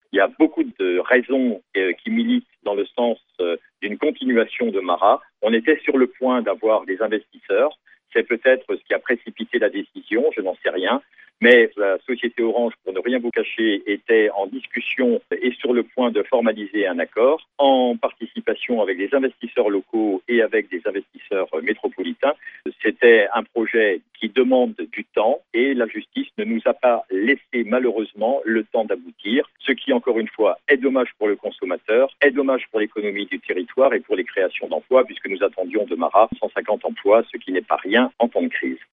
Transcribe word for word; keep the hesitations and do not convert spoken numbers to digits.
Il y a beaucoup de raisons euh, qui militent dans le sens euh, d'une continuation de Marat. On était sur le point d'avoir des investisseurs. C'est peut-être ce qui a précipité la décision, je n'en sais rien. Mais la société Orange, pour ne rien vous cacher, était en discussion et sur le point de formaliser un accord en participation avec des investisseurs locaux et avec des investisseurs métropolitains. C'était un projet qui demande du temps et la justice ne nous a pas laissé malheureusement le temps d'aboutir, ce qui encore une fois est dommage pour le consommateur, est dommage pour l'économie du territoire et pour les créations d'emplois puisque nous attendions de Marat cent cinquante emplois, ce qui n'est pas rien en temps de crise.